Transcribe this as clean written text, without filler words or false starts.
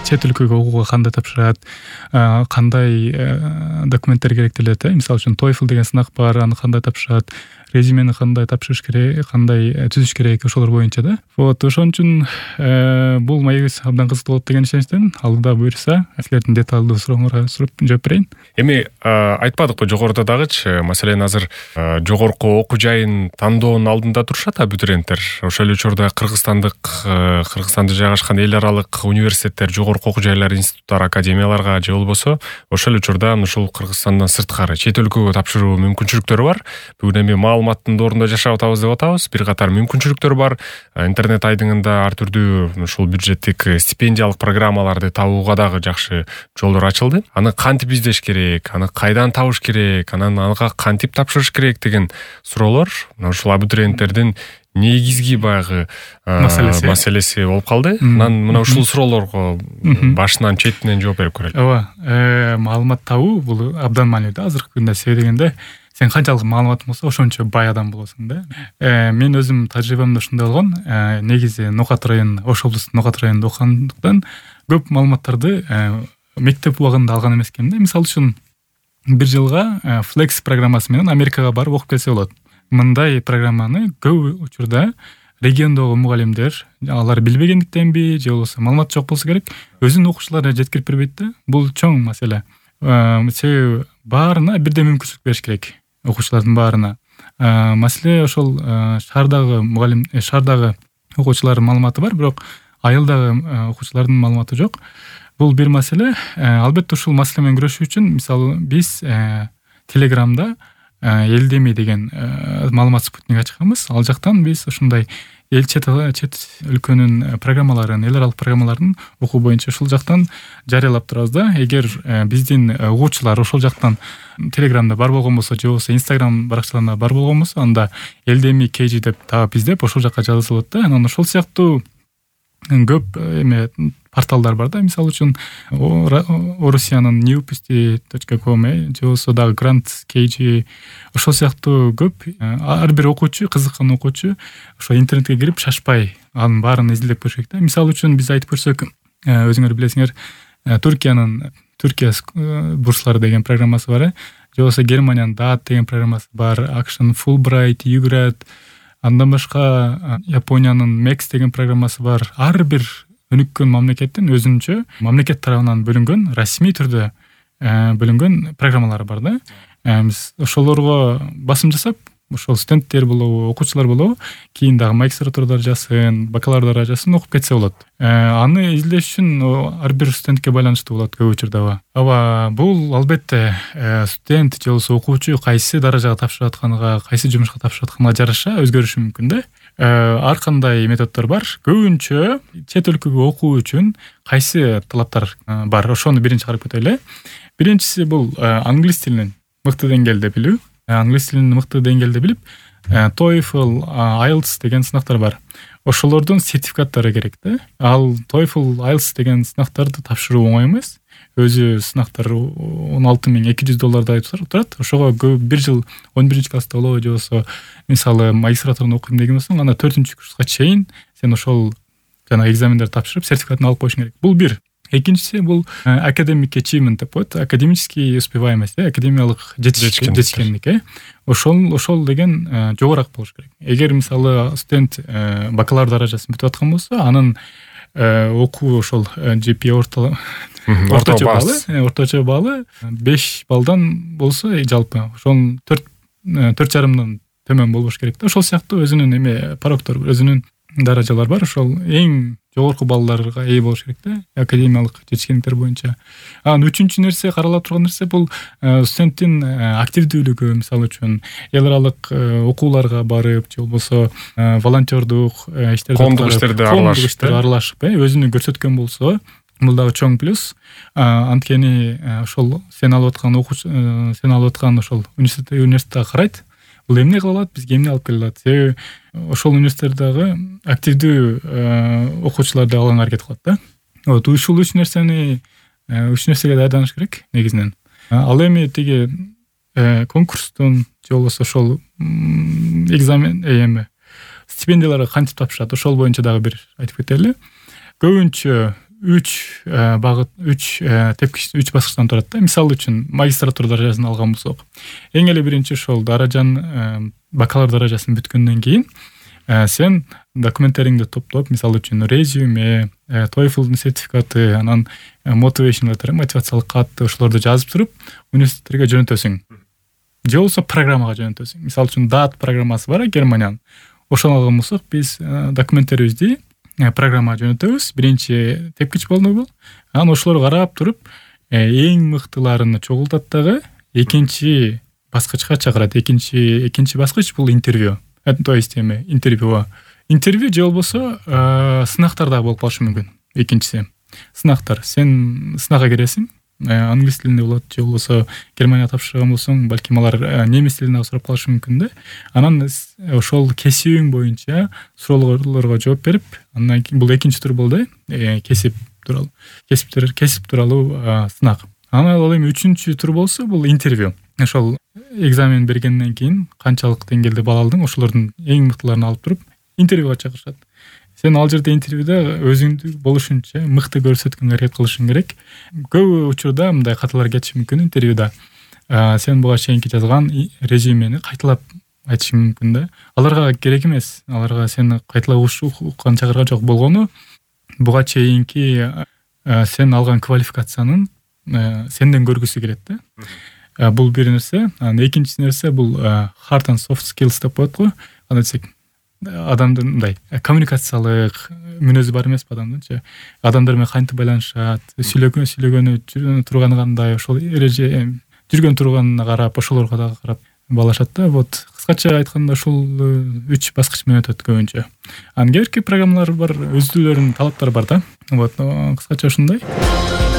чет өлкөгө окууга кандай тапшырат, кандай документтер керектелет, мисалы үчүн TOEFL деген сынак бар, аны кандай тапшырат, резюмени кандай тапшырыш керек, кандай түзүш керек, ошолор боюнча да. Вот ошон үчүн бул маегибиз абдан кызыктуу болот деген ишеничтемин. Алда буюрса, силердин деталдуу сурооңорго жооп берейин. Эми айтпадыкпы жогоруда дагычы, маселен азыр жогорку окуу жайын тандоонун алдында турушат абитуриенттер. Ошол учурда Кыргызстанды жайгашкан эл аралык университеттер, жогорку окуу жайлар, институттар, академияларга же болбосо ошол учурда ушул Кыргызстандан сырткары чет өлкөгө тапшыруу мүмкүнчүлүктөрү бар. Бүгүн эми маалыматтын доорунда жашап атабыз деп атабыз. Бир катар мүмкүнчүлүктөр бар. Интернет айдыңында ар түрдүү ушул бюджеттик стипендиялык программаларды табууга дагы жакшы жолдор ачылды. Аны кантип издеш керек, аны кайдан табыш керек, анан ага кантип тапшырыш керек деген суроолор ушул абитуриенттердин негизги баягы маселеси болуп калды. Анан мына ушул суроолорго башынан четинен жооп берип көрөлү. Ооба, маалымат табуу бул абдан маанилүү азыркы күндө. Себеби дегенде сен канчалык маалыматың болсо ошончо бай адам болосуң да. Мен өзүм тажрыйбамда ушундай болгон. Негизи Нокат району, Ош облустунун Нокат районунда окугандыктан көп маалыматтарды мектеп убагында алган эмесмин да. Мисалы үчүн бир жылга Flex программасы менен Америкага барып окуп келсе болот. Мындай программаны көп учурда региондогу мугалимдер, алар билбегендиктенби же болбосо маалымат жок болсо керек, өзүнүн окуучуларына жеткирип бербейт да. Бул чоң маселе. Себеби баарына бирдей мүмкүнчүлүк бериш керек, окуучулардын баарына. Маселе ошол шаардагы шаардагы окуучулардын маалыматы бар, бирок айылдагы окуучулардын маалыматы жок. Бул бир маселе. Албетте ушул маселе менен күрөшүү үчүн мисалы биз Телеграмда Элдеми деген маалымат спутник ачканбыз. Ал жактан биз ушундай чет өлкөнүн программаларын, эл аралык программаларын окуу боюнча ушул жактан жарыялап турабыз да. Эгер биздин окуучулар ошол жактан Телеграмда бар болгон болсо, же болбосо Instagram баракчаларында бар болгон болсо, анда Элдеми KG деп таап издеп ошол жакка жазылса болот да. Анан ошол сыяктуу көп порталдар бар да. Мисалы үчүн Орусиянын newpusty.com же болбосо дагы Grant KG, ошол сыяктуу көп ар бир окуучу, кызыккан окуучу ошо интернетке кирип шашпай анын баарын изилдеп көрүш керек да. Мисалы үчүн биз айтып көрсөк, өзүңөр билесиңер, Түркия бурслары деген программасы бар, же болбосо Германиянын DAAD деген программасы бар, AKSH'нын Fulbright, UGRAD, андан башка Япониянын MEX деген программасы бар. Ар бир өнүккөн мамлекеттин өзүнчө мамлекет тарабынан бөлүнгөн, расмий түрдө бөлүнгөн программалары бар да. Биз ошолорго басым жасап, ошол студенттер болобу, окуучулар болобу, кийин дагы магистратурада жасын, бакалаврда жасын окуп кетсе болот. Аны изилдеш үчүн ар бир студентке байланыштуу болот көп учурда. Бул албетте студент же болбосо окуучу кайсы даражага тапшырып атканга, кайсы жумушка тапшырып атканга жараша өзгөрүшү мүмкүн да. Ар кандай методдор бар. Көбүнчө чет өлкөгө окуу үчүн кайсы талаптар бар? Ошону биринчи карап кетели. Биринчиси бул англис тилин мыкты деңгээлде билүү. Англис тилин мыкты деңгээлде билип, TOEFL, IELTS деген сынактар бар. Ошолордун сертификаттары керек да. Ал TOEFL, IELTS деген сынактарды тапшыруу оңой эмес. Өзү сынактар $16,200 турат. Ошого бир жыл 11-класста болобу, же болбосо мисалы магистратураны окуйм деген болсоң, анда 4-курска чейин сен ошол жана экзамендерди тапшырып сертификатын алып коюшуң керек. Бул бир. Экинчиси бул academic achievement деп коет. Академический успеваемость, академиялык жетишкендик. Ошол деген жогораак болуш керек. Эгер мисалы студент бакалавр даражасын бүтүп аткан болсо, анын окуу ошол GPA орточо баалы 5 балдан болсо, жалпы ошол 4,5 төмөн болбош керек да. Ошол сыяктуу өзүнүн порогдор, өзүнүн даражалар бар. Ошол эң жогорку балларга ээ болуш керек да, академиялык жетишкендиктер боюнча. Үчүнчү нерсе, каралып турган нерсе бул студенттин активдүүлүгү. Мисалы үчүн эл аралык окууларга барып, же болбосо волонтердук иштерди аралашып, өзүнү көрсөткөн болсо, бул дагы чоң плюс. Анткени ошол сен алып аткан ошол университетте карайт. Бул эмне кыла алат, бизге эмне алып келе алат. Себеби ошол университеттеги активдүү окуучуларды алганга аракет кылат да. Вот ушул үч нерсеге даярданыш керек негизинен. Ал эми тиги конкурстун же болбосо ошол экзамен стипендияларга кантип тапшырат, ошол боюнча дагы бир айтып кетели. Көбүнчө үч багыт, үч тепкич, үч баскычтан турат да. Мисалы үчүн магистратура даражасын алган болсок, эң эле биринчи ошол даражаны бакалавр даражасын бүткөндөн кийин сен документтериңди топтоп, мисалы үчүн резюме, TOEFL сертификаты, анан motivation letter, мотивациялык катты ошолорду жазып туруп университеттерге жөнөтөсүң. Же болбосо программага жөнөтөсүң. Мисалы үчүн DAT программасы бар Германиянын. Ошону алган болсок, биз документтерибизди программага жөнөтөбүз. Биринчи тепкич болнобу? Анан ошолорду карап туруп, эң мыктыларын чогултат дагы экинчи баскычка чакырат. Экинчи баскыч бул интервью. То есть интервью же болбосо сынактар дагы болуп калышы мүмкүн. Экинчиси сынактар. Сен сынакка киресиң, англис тилинде болот, же болбосо Германияга тапшырган болсоң, балким алар немис тилинде сурап калышы мүмкүн да. Анан ошол кесибиң боюнча суроолорго жооп берип, андан кийин бул экинчи тур болду, кесип тууралуу сынак. Анан ал эми үчүнчү тур болсо, бул интервью. Ошол экзамен бергенден кийин канчалык деңгээлде балл алдың, ошолордун эң мыктыларын алып туруп интервьюга чакырышат. Сен ал жерде интервьюда өзүңдү болушунча мыкты көрсөткөнгө аракет кылышың керек. Көп учурда мындай каталар кетиши мүмкүн интервьюда. Сен буга чейинки жазган резюмени кайталап айтышың мүмкүн да. Аларга керек эмес. Аларга сени кайталап уккан чакырга жок болгону буга чейинки сен алган квалификациянын сенден көргүсү келет да. Бул бир нерсе. Анан экинчи нерсе бул hard and soft skills деп коет го. Аны десек адамдын мындай коммуникациялык мүнөзү бар эмеспи адамдынчы. Адамдар менен кантип байланышат, сүйлөгөнү турганы кандай, ошол эреже жүргөн турганына карап, ошолорго дагы карап балашат да. Вот кыскача айтканда ушул 3 баскыч менен өтөт көбүнчө. Анан кээ бирки программалар бар, өздөрүнүн талаптары бар да. Вот кыскача ушундай.